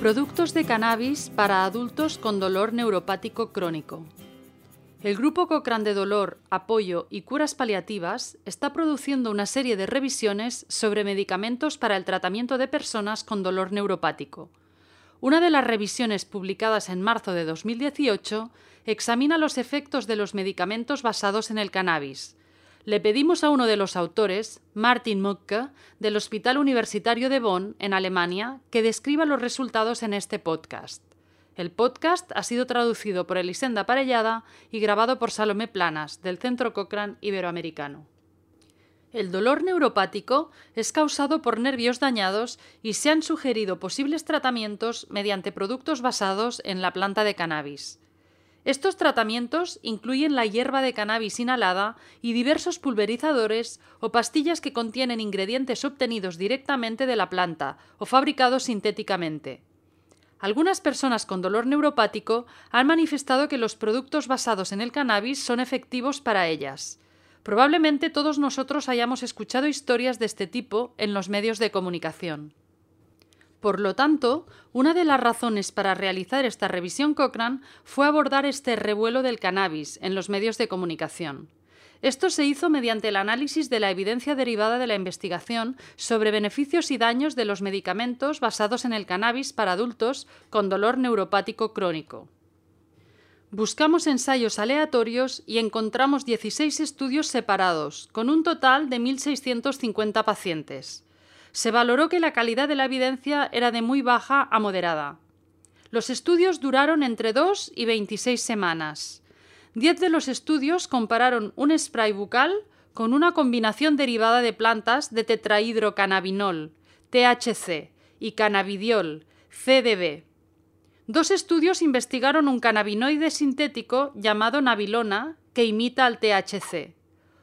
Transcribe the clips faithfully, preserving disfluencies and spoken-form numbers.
Productos de cannabis para adultos con dolor neuropático crónico. El Grupo Cochrane de Dolor, Apoyo y Curas Paliativas está produciendo una serie de revisiones sobre medicamentos para el tratamiento de personas con dolor neuropático. Una de las revisiones publicadas en marzo de dos mil dieciocho examina los efectos de los medicamentos basados en el cannabis. Le pedimos a uno de los autores, Martin Mucke, del Hospital Universitario de Bonn, en Alemania, que describa los resultados en este podcast. El podcast ha sido traducido por Elisenda Parellada y grabado por Salomé Planas, del Centro Cochrane Iberoamericano. El dolor neuropático es causado por nervios dañados y se han sugerido posibles tratamientos mediante productos basados en la planta de cannabis. Estos tratamientos incluyen la hierba de cannabis inhalada y diversos pulverizadores o pastillas que contienen ingredientes obtenidos directamente de la planta o fabricados sintéticamente. Algunas personas con dolor neuropático han manifestado que los productos basados en el cannabis son efectivos para ellas. Probablemente todos nosotros hayamos escuchado historias de este tipo en los medios de comunicación. Por lo tanto, una de las razones para realizar esta revisión Cochrane fue abordar este revuelo del cannabis en los medios de comunicación. Esto se hizo mediante el análisis de la evidencia derivada de la investigación sobre beneficios y daños de los medicamentos basados en el cannabis para adultos con dolor neuropático crónico. Buscamos ensayos aleatorios y encontramos dieciséis estudios separados, con un total de mil seiscientos cincuenta pacientes. Se valoró que la calidad de la evidencia era de muy baja a moderada. Los estudios duraron entre dos y veintiséis semanas. Diez de los estudios compararon un spray bucal con una combinación derivada de plantas de tetrahidrocannabinol, T H C, y cannabidiol, C D B. Dos estudios investigaron un cannabinoide sintético llamado nabilona que imita al T H C.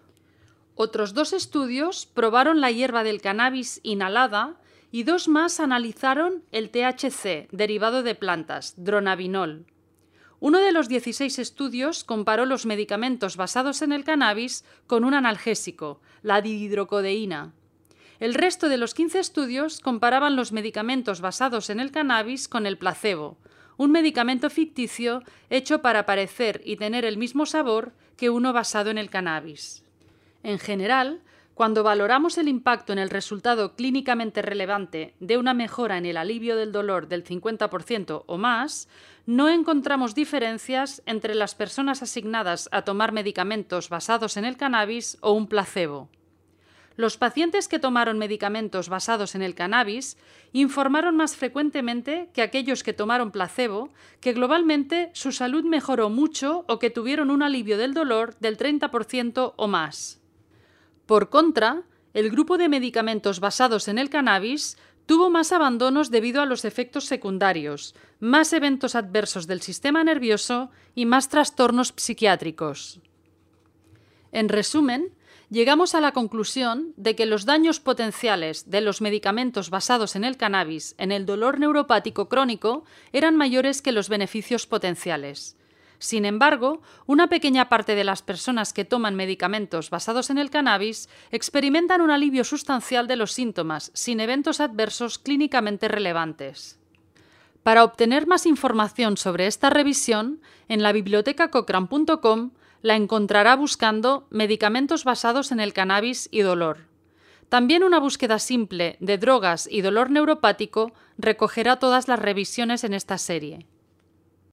Otros dos estudios probaron la hierba del cannabis inhalada y dos más analizaron el T H C derivado de plantas, dronabinol. Uno de los dieciséis estudios comparó los medicamentos basados en el cannabis con un analgésico, la dihidrocodeína. El resto de los quince estudios comparaban los medicamentos basados en el cannabis con el placebo, un medicamento ficticio hecho para parecer y tener el mismo sabor que uno basado en el cannabis. En general, cuando valoramos el impacto en el resultado clínicamente relevante de una mejora en el alivio del dolor del cincuenta por ciento o más, no encontramos diferencias entre las personas asignadas a tomar medicamentos basados en el cannabis o un placebo. Los pacientes que tomaron medicamentos basados en el cannabis informaron más frecuentemente que aquellos que tomaron placebo que globalmente su salud mejoró mucho o que tuvieron un alivio del dolor del treinta por ciento o más. Por contra, el grupo de medicamentos basados en el cannabis tuvo más abandonos debido a los efectos secundarios, más eventos adversos del sistema nervioso y más trastornos psiquiátricos. En resumen, llegamos a la conclusión de que los daños potenciales de los medicamentos basados en el cannabis en el dolor neuropático crónico eran mayores que los beneficios potenciales. Sin embargo, una pequeña parte de las personas que toman medicamentos basados en el cannabis experimentan un alivio sustancial de los síntomas, sin eventos adversos clínicamente relevantes. Para obtener más información sobre esta revisión, en la biblioteca cochrane punto com la encontrará buscando medicamentos basados en el cannabis y dolor. También una búsqueda simple de drogas y dolor neuropático recogerá todas las revisiones en esta serie.